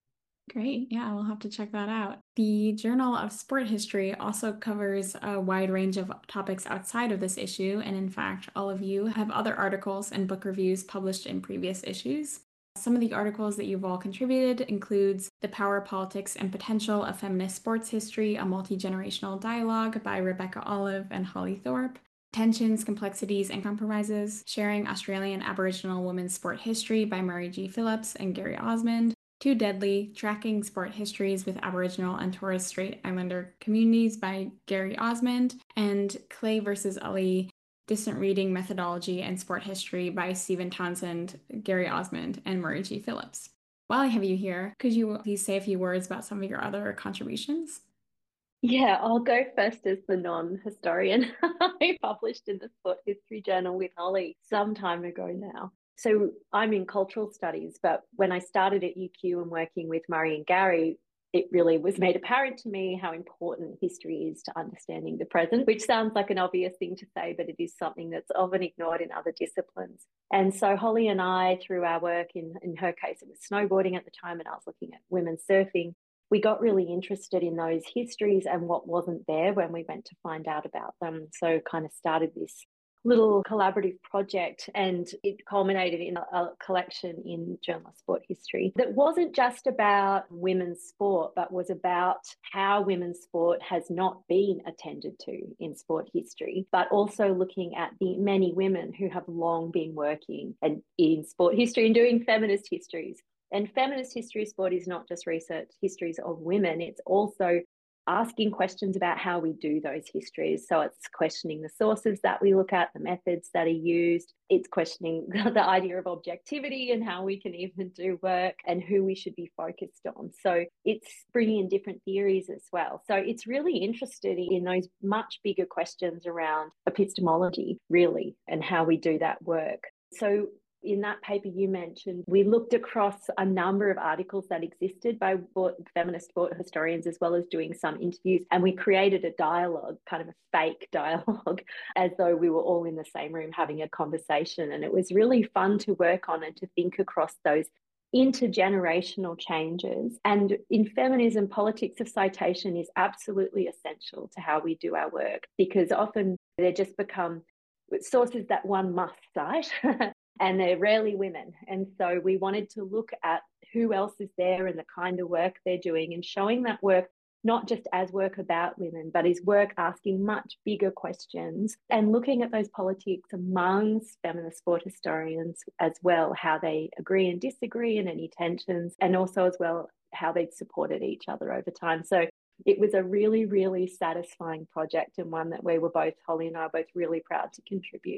Great. Yeah, we'll have to check that out. The Journal of Sport History also covers a wide range of topics outside of this issue. And in fact, all of you have other articles and book reviews published in previous issues. Some of the articles that you've all contributed includes The Power, Politics, and Potential of Feminist Sports History, a Multi-Generational Dialogue by Rebecca Olive and Holly Thorpe. Tensions, Complexities, and Compromises, Sharing Australian Aboriginal Women's Sport History by Murray G. Phillips and Gary Osmond. Too Deadly, Tracking Sport Histories with Aboriginal and Torres Strait Islander Communities by Gary Osmond, and Clay versus Ali, Distant Reading Methodology and Sport History by Stephen Townsend, Gary Osmond, and Murray G. Phillips. While I have you here, could you please say a few words about some of your other contributions? Yeah, I'll go first as the non-historian. I published in the Sport History Journal with Holly some time ago now. So I'm in cultural studies, but when I started at UQ and working with Murray and Gary, it really was made apparent to me how important history is to understanding the present, which sounds like an obvious thing to say, but it is something that's often ignored in other disciplines. And so Holly and I, through our work, in her case, it was snowboarding at the time, and I was looking at women's surfing, we got really interested in those histories and what wasn't there when we went to find out about them. So kind of started this little collaborative project, and it culminated in a collection in Journal of Sport History that wasn't just about women's sport, but was about how women's sport has not been attended to in sport history, but also looking at the many women who have long been working in sport history and doing feminist histories. And feminist history of sport is not just research histories of women, it's also asking questions about how we do those histories. So it's questioning the sources that we look at, the methods that are used. It's questioning the idea of objectivity and how we can even do work and who we should be focused on. So it's bringing in different theories as well. So it's really interested in those much bigger questions around epistemology, really, and how we do that work. So in that paper you mentioned, we looked across a number of articles that existed by feminist sport historians, as well as doing some interviews. And we created a dialogue, kind of a fake dialogue, as though we were all in the same room having a conversation. And it was really fun to work on and to think across those intergenerational changes. And in feminism, politics of citation is absolutely essential to how we do our work, because often they just become sources that one must cite. And they're rarely women. And so we wanted to look at who else is there and the kind of work they're doing, and showing that work not just as work about women, but is work asking much bigger questions and looking at those politics amongst feminist sport historians as well, how they agree and disagree and any tensions, and also as well how they'd supported each other over time. So it was a really, really satisfying project, and one that Holly and I are both really proud to contribute.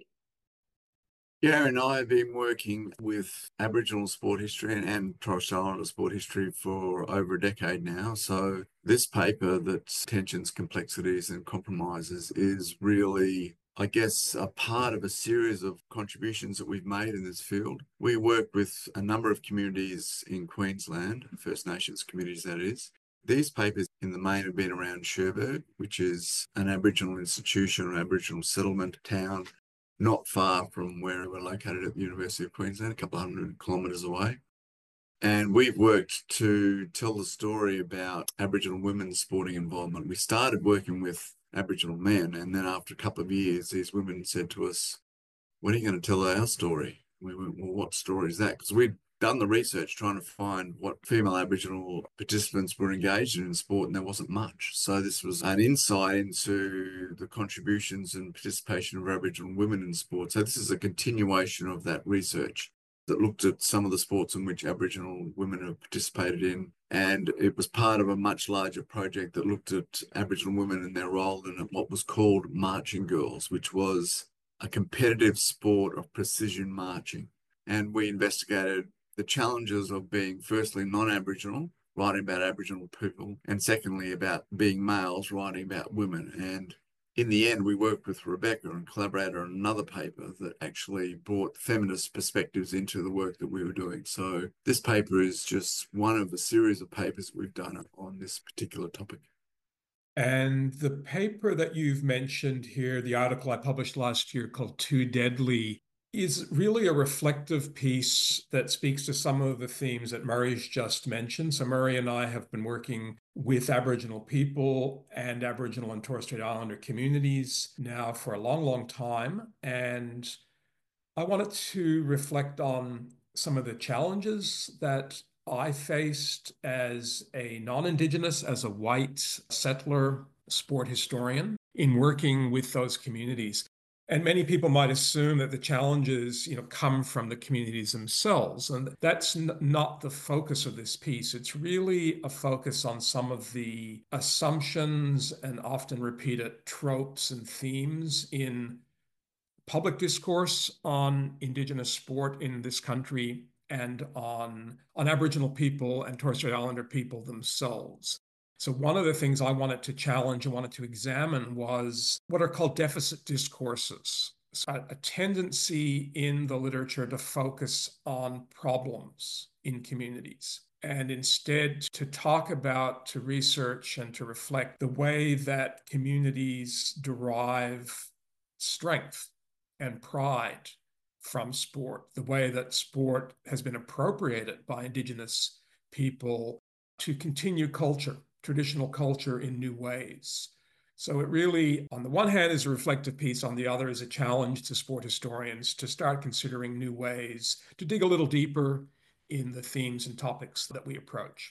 Gary and I have been working with Aboriginal sport history and Torres Strait Islander sport history for over a decade now. So this paper, that's Tensions, Complexities and Compromises, is really, I guess, a part of a series of contributions that we've made in this field. We worked with a number of communities in Queensland, First Nations communities that is. These papers in the main have been around Cherbourg, which is an Aboriginal institution, an Aboriginal settlement town, not far from where we're located at the University of Queensland, a couple of 100 kilometres away. And we've worked to tell the story about Aboriginal women's sporting involvement. We started working with Aboriginal men, and then after a couple of years, these women said to us, "When are you going to tell our story?" We went, "Well, what story is that?" Because we'd done the research trying to find what female Aboriginal participants were engaged in sport, and there wasn't much. So this was an insight into the contributions and participation of Aboriginal women in sport. So this is a continuation of that research that looked at some of the sports in which Aboriginal women have participated in. And it was part of a much larger project that looked at Aboriginal women and their role in what was called Marching Girls, which was a competitive sport of precision marching. And we investigated the challenges of being, firstly, non-Aboriginal, writing about Aboriginal people, and secondly, about being males, writing about women. And in the end, we worked with Rebecca and collaborated on another paper that actually brought feminist perspectives into the work that we were doing. So this paper is just one of a series of papers we've done on this particular topic. And the paper that you've mentioned here, the article I published last year called Too Deadly, is really a reflective piece that speaks to some of the themes that Murray's just mentioned. So Murray and I have been working with Aboriginal people and Aboriginal and Torres Strait Islander communities now for a long, long time. And I wanted to reflect on some of the challenges that I faced as a non-Indigenous, as a white settler sport historian in working with those communities. And many people might assume that the challenges, come from the communities themselves. And that's not the focus of this piece. It's really a focus on some of the assumptions and often repeated tropes and themes in public discourse on Indigenous sport in this country and on Aboriginal people and Torres Strait Islander people themselves. So one of the things I wanted to challenge and wanted to examine was what are called deficit discourses, a tendency in the literature to focus on problems in communities and instead to talk about, to research, and to reflect the way that communities derive strength and pride from sport, the way that sport has been appropriated by Indigenous people to continue culture, traditional culture in new ways. So it really, on the one hand, is a reflective piece, on the other is a challenge to sport historians to start considering new ways, to dig a little deeper in the themes and topics that we approach.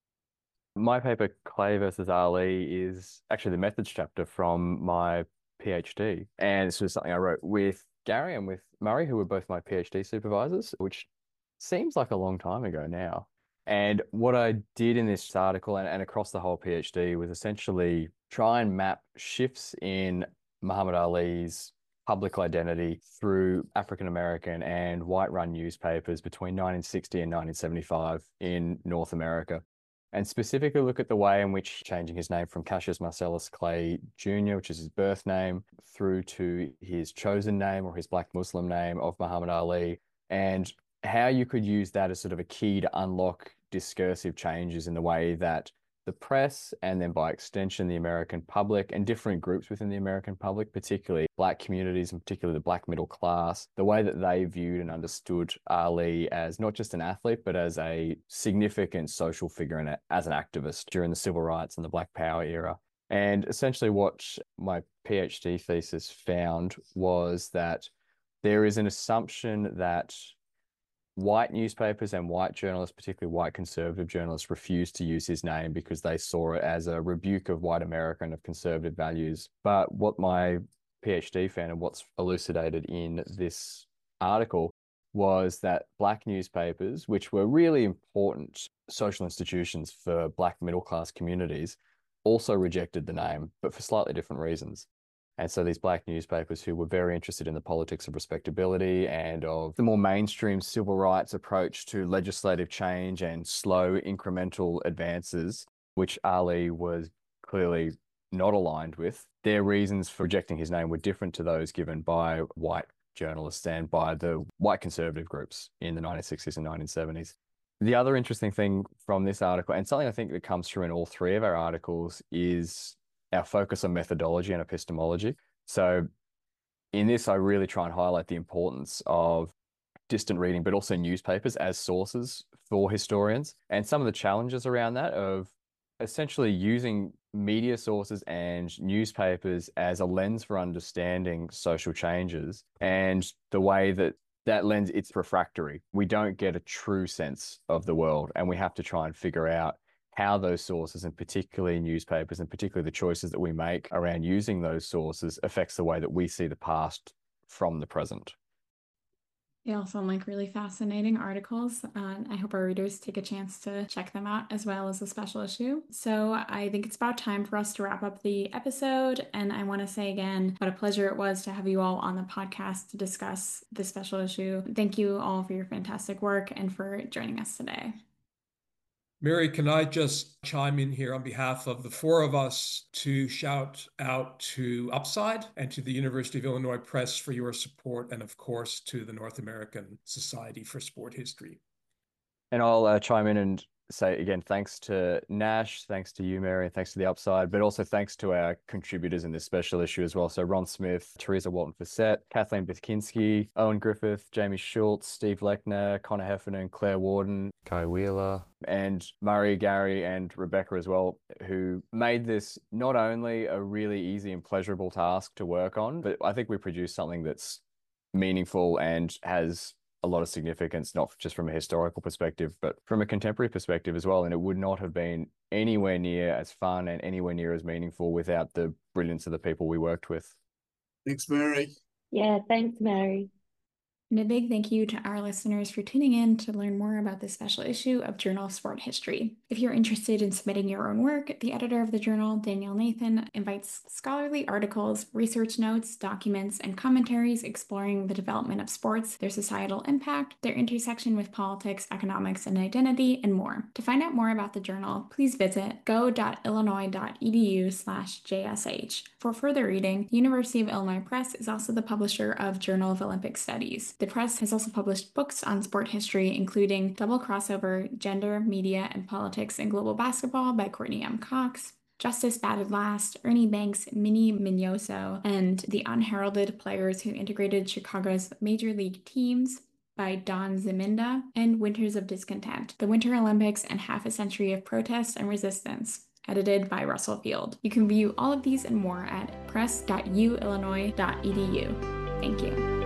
My paper, Clay versus Ali, is actually the methods chapter from my PhD. And this was something I wrote with Gary and with Murray, who were both my PhD supervisors, which seems like a long time ago now. And what I did in this article and across the whole PhD was essentially try and map shifts in Muhammad Ali's public identity through African American and white-run newspapers between 1960 and 1975 in North America. And specifically look at the way in which changing his name from Cassius Marcellus Clay Jr., which is his birth name, through to his chosen name or his Black Muslim name of Muhammad Ali, and how you could use that as sort of a key to unlock discursive changes in the way that the press, and then by extension, the American public and different groups within the American public, particularly Black communities and particularly the Black middle class, the way that they viewed and understood Ali as not just an athlete, but as a significant social figure and as an activist during the civil rights and the Black Power era. And essentially what my PhD thesis found was that there is an assumption that white newspapers and white journalists, particularly white conservative journalists, refused to use his name because they saw it as a rebuke of white America and of conservative values. But what my PhD found and what's elucidated in this article was that Black newspapers, which were really important social institutions for Black middle class communities, also rejected the name, but for slightly different reasons. And so these Black newspapers who were very interested in the politics of respectability and of the more mainstream civil rights approach to legislative change and slow incremental advances, which Ali was clearly not aligned with, their reasons for rejecting his name were different to those given by white journalists and by the white conservative groups in the 1960s and 1970s. The other interesting thing from this article, and something I think that comes through in all three of our articles, is our focus on methodology and epistemology. So in this, I really try and highlight the importance of distant reading, but also newspapers as sources for historians, and some of the challenges around that of essentially using media sources and newspapers as a lens for understanding social changes, and the way that that lens, it's refractory. We don't get a true sense of the world, and we have to try and figure out how those sources, and particularly newspapers, and particularly the choices that we make around using those sources, affects the way that we see the past from the present. They all sound like really fascinating articles. I hope our readers take a chance to check them out as well as the special issue. So I think it's about time for us to wrap up the episode. And I want to say again, what a pleasure it was to have you all on the podcast to discuss this special issue. Thank you all for your fantastic work and for joining us today. Mary, can I just chime in here on behalf of the four of us to shout out to Upside and to the University of Illinois Press for your support, and of course to the North American Society for Sport History. And I'll chime in and say again, thanks to Nash, thanks to you, Mary, and thanks to the Upside, but also thanks to our contributors in this special issue as well. So Ron Smith, Teresa Walton-Fassett, Kathleen Bitkinski, Owen Griffith, Jamie Schultz, Steve Lechner, Connor Heffernan, Claire Warden, Kai Wheeler, and Murray, Gary, and Rebecca as well, who made this not only a really easy and pleasurable task to work on, but I think we produced something that's meaningful and has a lot of significance, not just from a historical perspective, but from a contemporary perspective as well. And it would not have been anywhere near as fun and anywhere near as meaningful without the brilliance of the people we worked with. Thanks, Mary. Yeah, thanks, Mary. And a big thank you to our listeners for tuning in to learn more about this special issue of Journal of Sport History. If you're interested in submitting your own work, the editor of the journal, Danielle Nathan, invites scholarly articles, research notes, documents, and commentaries exploring the development of sports, their societal impact, their intersection with politics, economics, and identity, and more. To find out more about the journal, please visit go.illinois.edu/JSH. For further reading, the University of Illinois Press is also the publisher of Journal of Olympic Studies. The press has also published books on sport history, including Double Crossover, Gender, Media, and Politics in Global Basketball by Courtney M. Cox, Justice Batted Last, Ernie Banks, Minnie Mignoso, and The Unheralded Players Who Integrated Chicago's Major League Teams by Don Ziminda, and Winters of Discontent, The Winter Olympics and Half a Century of Protest and Resistance, edited by Russell Field. You can view all of these and more at press.uillinois.edu. Thank you.